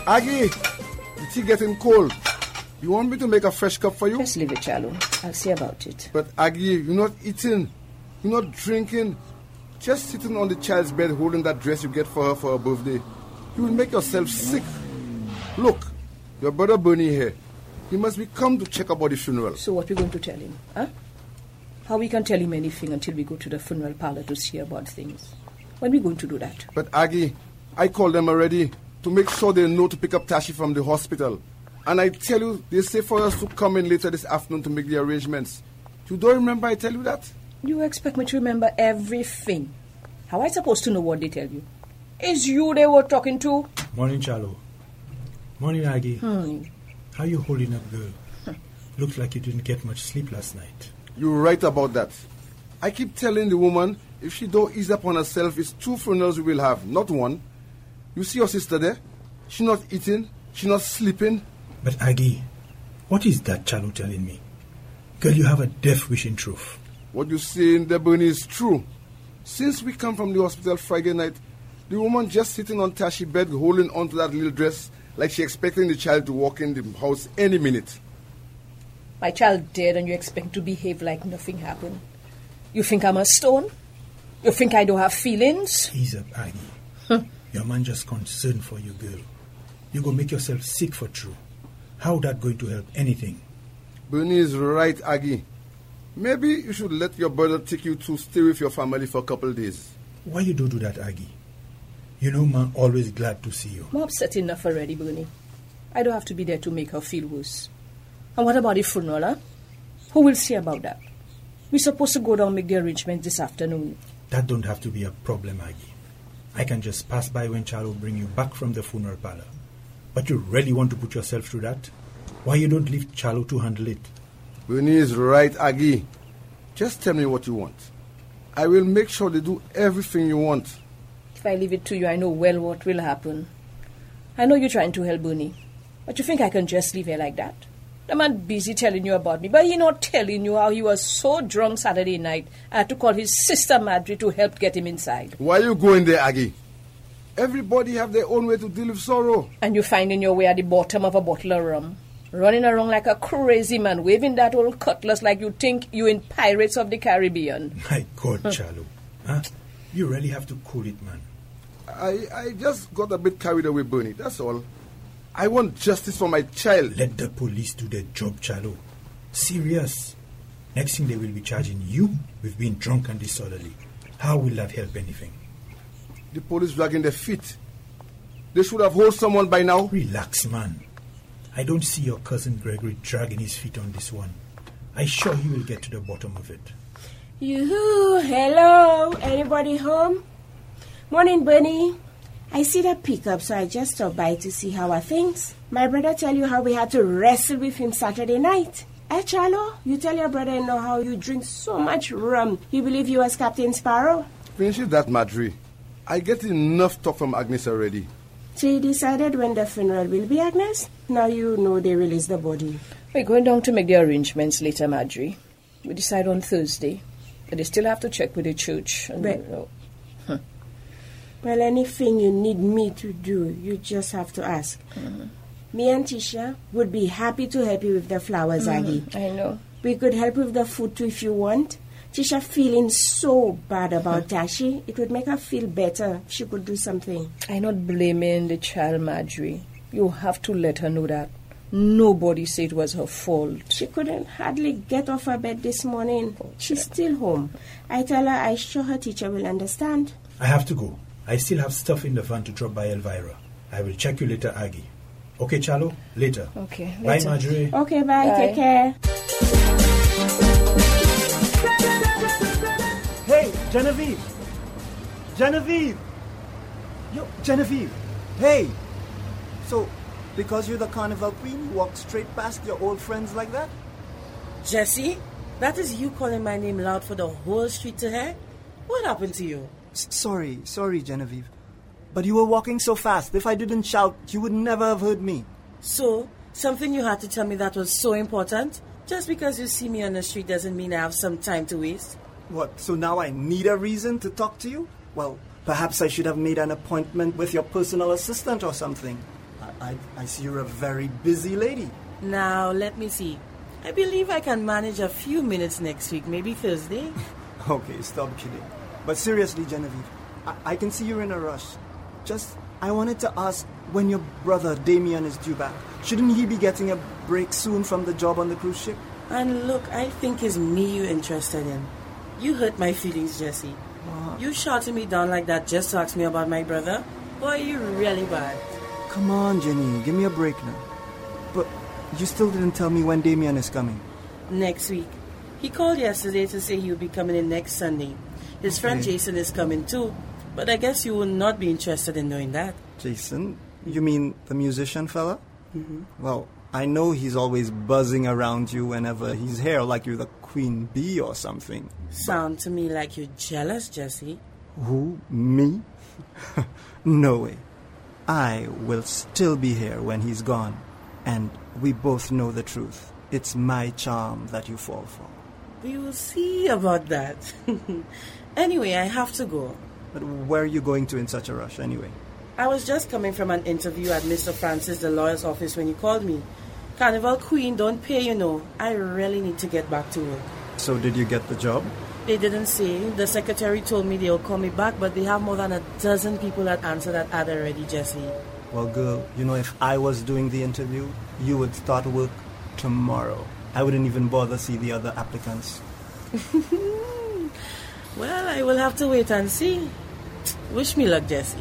Aggie, the tea getting cold. You want me to make a fresh cup for you? Just leave it, Charlo. I'll see about it. But Aggie, you're not eating. You're not drinking. Just sitting on the child's bed holding that dress you get for her for her birthday. You will make yourself sick. Look, your brother Bernie here. He must be come to check about the funeral. So what we going to tell him, huh? How we can tell him anything until we go to the funeral parlor to see about things? When we going to do that? But Aggie, I called them already to make sure they know to pick up Tashi from the hospital. And I tell you, they say for us to come in later this afternoon to make the arrangements. You don't remember I tell you that? You expect me to remember everything. How I supposed to know what they tell you? Is you they were talking to? Morning, Charlo. Morning, Aggie. How you holding up, girl? Looks like you didn't get much sleep last night. You're right about that. I keep telling the woman, if she don't ease up on herself, it's 2 funerals we will have, not 1. You see your sister there? She not eating, she not sleeping. But Aggie, what is that Charlo telling me? Girl, you have a death wish in truth. What you saying there, Bernie, is true. Since we come from the hospital Friday night, the woman just sitting on Tashi's bed holding on to that little dress like she expecting the child to walk in the house any minute. My child dead and you expect to behave like nothing happened. You think I'm a stone? You think I don't have feelings? Ease up, Aggie. Your man just concerned for you, girl. You go make yourself sick for true. How that going to help anything? Bernie is right, Aggie. Maybe you should let your brother take you to stay with your family for a couple of days. Why you don't do that, Aggie? You know, man, always glad to see you. I'm upset enough already, Bernie. I don't have to be there to make her feel worse. And what about the funeral, huh? Who will see about that? We're supposed to go down and make the arrangements this afternoon. That don't have to be a problem, Aggie. I can just pass by when Charlo bring you back from the funeral parlor. But you really want to put yourself through that? Why you don't leave Charlo to handle it? Bernie is right, Aggie. Just tell me what you want. I will make sure they do everything you want. If I leave it to you, I know well what will happen. I know you're trying to help Bernie. But you think I can just leave her like that? The man busy telling you about me, but he not telling you how he was so drunk Saturday night, I had to call his sister Madry to help get him inside. Why you going there, Aggie? Everybody have their own way to deal with sorrow. And you finding your way at the bottom of a bottle of rum, running around like a crazy man, waving that old cutlass like you think you in Pirates of the Caribbean. My God, Charlo. Huh? You really have to cool it, man. I just got a bit carried away, Bernie, that's all. I want justice for my child. Let the police do their job, Charlo. Serious. Next thing they will be charging you with being drunk and disorderly. How will that help anything? The police dragging their feet. They should have hold someone by now. Relax, man. I don't see your cousin Gregory dragging his feet on this one. I'm sure he will get to the bottom of it. Yoo-hoo, hello, anybody home? Morning, Bernie. I see that pickup, so I just stopped by to see how are things. My brother tell you how we had to wrestle with him Saturday night. Charlo, you tell your brother-in-law how you drink so much rum. You believe you was Captain Sparrow? Finish that, Madry. I get enough talk from Agnes already. So you decided when the funeral will be, Agnes? Now you know they release the body. We're going down to make the arrangements later, Madry. We decide on Thursday. But they still have to check with the church. Well, anything you need me to do, you just have to ask. Me and Tisha would be happy to help you with the flowers, Aggie. I know. We could help with the food too if you want. Tisha feeling so bad about Tashi, it would make her feel better if she could do something. I'm not blaming the child, Madry. You have to let her know that. Nobody said it was her fault. She couldn't hardly get off her bed this morning. She's still home. I tell her I'm sure her teacher will understand. I have to go. I still have stuff in the van to drop by Elvira. I will check you later, Aggie. Okay, Charlo? Later. Okay, later. Bye, Marjorie. Okay, bye. Take care. Hey, Genevieve! Genevieve! Yo, Genevieve! Hey! So, because you're the carnival queen, you walk straight past your old friends like that? Jesse, that is you calling my name loud for the whole street to hear? What happened to you? Sorry, Genevieve. But you were walking so fast. If I didn't shout, you would never have heard me. So, something you had to tell me that was so important? Just because you see me on the street doesn't mean I have some time to waste. What, so now I need a reason to talk to you? Well, perhaps I should have made an appointment with your personal assistant or something. I see you're a very busy lady. Now, let me see. I believe I can manage a few minutes next week, maybe Thursday. Okay, stop kidding. But seriously, Genevieve, I can see you're in a rush. I wanted to ask when your brother Damien is due back. Shouldn't he be getting a break soon from the job on the cruise ship? And look, I think it's me you're interested in. You hurt my feelings, Jesse. You shouting me down like that just to ask me about my brother? Boy, you're really bad. Come on, Jenny, give me a break now. But you still didn't tell me when Damien is coming. Next week. He called yesterday to say he would be coming in next Sunday. His friend Jason is coming too. But I guess you will not be interested in knowing that. Jason? You mean the musician fella? Mm-hmm. Well, I know he's always buzzing around you whenever he's here, like you're the queen bee or something. Sound to me like you're jealous, Jesse. Who? Me? No way. I will still be here when he's gone. And we both know the truth. It's my charm that you fall for. We will see about that. Anyway, I have to go. But where are you going to in such a rush anyway? I was just coming from an interview at Mr. Francis, the lawyer's office, when you called me. Carnival Queen don't pay, you know. I really need to get back to work. So did you get the job? They didn't say. The secretary told me they'll call me back, but they have more than a dozen people that answer that ad already, Jesse. Well, girl, you know, if I was doing the interview, you would start work tomorrow. I wouldn't even bother see the other applicants. Well, I will have to wait and see. Wish me luck, Jesse.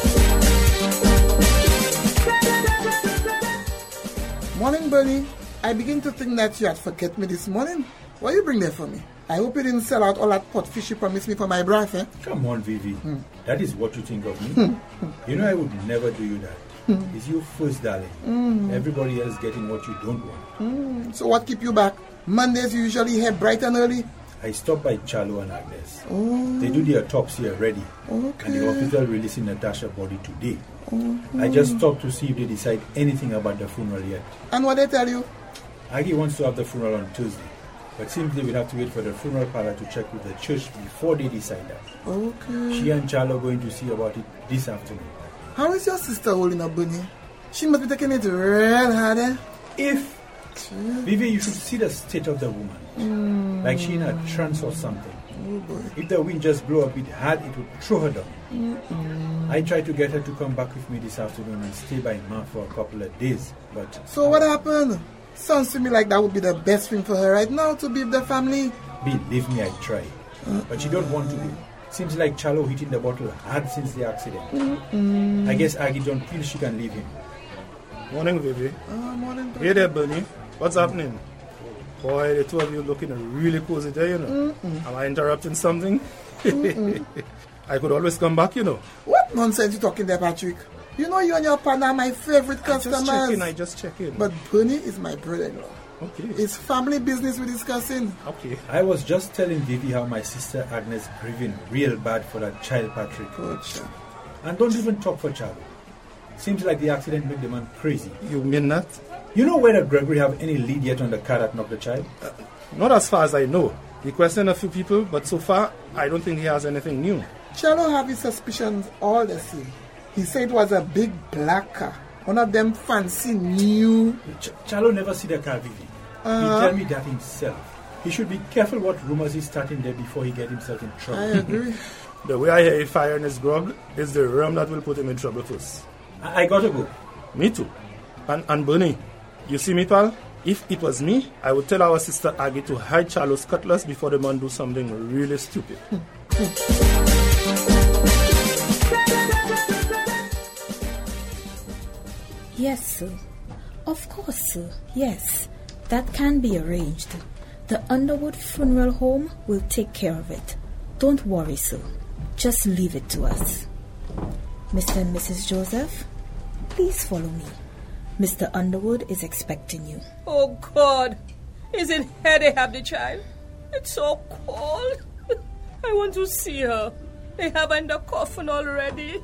Morning, Bernie. I begin to think that you had forget me this morning. What you bring there for me? I hope you didn't sell out all that pot fish you promised me for my broth, eh? Come on, Vivi. That is what you think of me. You know I would never do you that. It's you first, darling. Everybody else getting what you don't want. So what keep you back? Mondays you usually head bright and early. I stopped by Charlo and Agnes. Oh. They do the autopsy already. Okay. And the hospital releasing Natasha's body today. I just stopped to see if they decide anything about the funeral yet. And what they tell you? Aggie wants to have the funeral on Tuesday. But seems they will have to wait for the funeral parlor to check with the church before they decide that. Okay. She and Charlo are going to see about it this afternoon. How is your sister holding up, Bunny? She must be taking it real hard, eh? Vivi, you should see the state of the woman. Like she in a trance or something. Oh boy. If the wind just blow a bit hard, it would throw her down. I tried to get her to come back with me this afternoon and stay by Ma for a couple of days, but... So what happened? Sounds to me like that would be the best thing for her right now, to be with the family. Believe me, I tried. But she don't want to be. Seems like Charlo hitting the bottle hard since the accident. I guess Aggie don't feel she can leave him. Morning, Vivi. Morning, Bernie. Hey there, Bernie. What's happening? Boy, the two of you looking really cozy there, you know. Am I interrupting something? I could always come back, you know. What nonsense you talking there, Patrick? You know you and your partner are my favorite customers. I just check in. But Bernie is my brother-in-law. Okay. It's family business we're discussing. Okay. I was just telling Vivi how my sister Agnes grieving real bad for that child Patrick. Gotcha. And don't even talk for Charlo. Seems like the accident made the man crazy. You mean that? You know whether Gregory have any lead yet on the car that knocked the child? Not as far as I know. He questioned a few people, but so far, I don't think he has anything new. Charlo have his suspicions all the same. He said it was a big black car. One of them fancy new... Charlo never see the car, Vivi. He tell me that himself. He should be careful what rumors he's starting there before he get himself in trouble. I agree. The way I hear he firing his grog is the rum that will put him in trouble first. I gotta go. Me too. And Bernie, you see me, pal? If it was me, I would tell our sister Aggie to hide Charlo's cutlass before the man do something really stupid. Yes, sir. Of course, sir. Yes. That can be arranged. The Underwood Funeral Home will take care of it. Don't worry, sir. Just leave it to us. Mr. and Mrs. Joseph, please follow me. Mr. Underwood is expecting you. Oh, God. Is it here they have the child? It's so cold. I want to see her. They have her in the coffin already.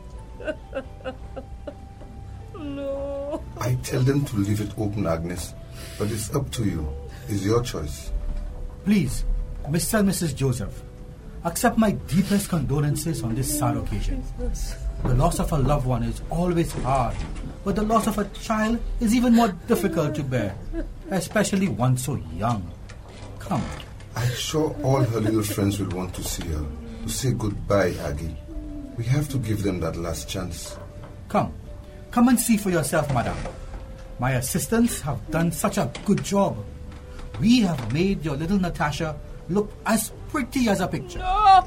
No. I tell them to leave it open, Agnes. But it's up to you. It's your choice. Please, Mr. and Mrs. Joseph, accept my deepest condolences on this sad occasion. The loss of a loved one is always hard, but the loss of a child is even more difficult to bear, especially one so young. Come. I'm sure all her little friends will want to see her, to say goodbye, Aggie. We have to give them that last chance. Come and see for yourself, madam. My assistants have done such a good job. We have made your little Natasha look as pretty as a picture. No!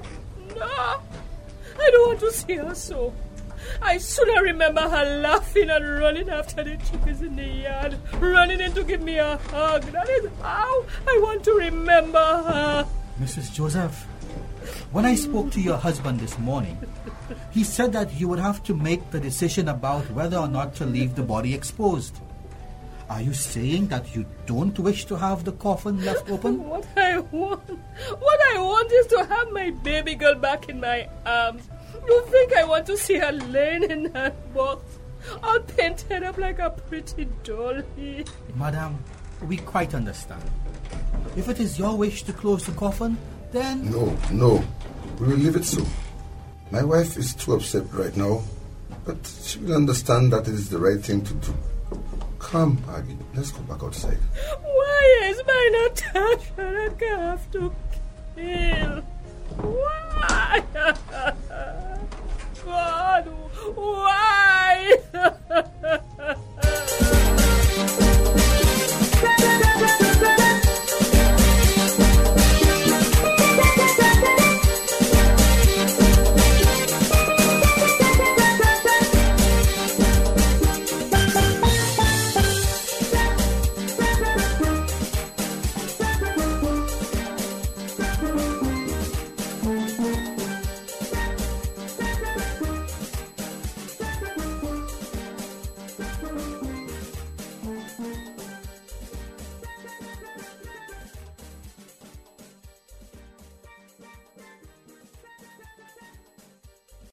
I don't want to see her so. I sooner remember her laughing and running after the chickens in the yard, running in to give me a hug. That is how I want to remember her. Mrs. Joseph, when I spoke to your husband this morning, he said that you would have to make the decision about whether or not to leave the body exposed. Are you saying that you don't wish to have the coffin left open? What I want is to have my baby girl back in my arms. You think I want to see her laying in that box, all painted up like a pretty dolly? Madam, we quite understand. If it is your wish to close the coffin, then... No. We will leave it so. My wife is too upset right now, but she will understand that it is the right thing to do. Come, Aggie, let's go back outside. Why is my Natasha that I have to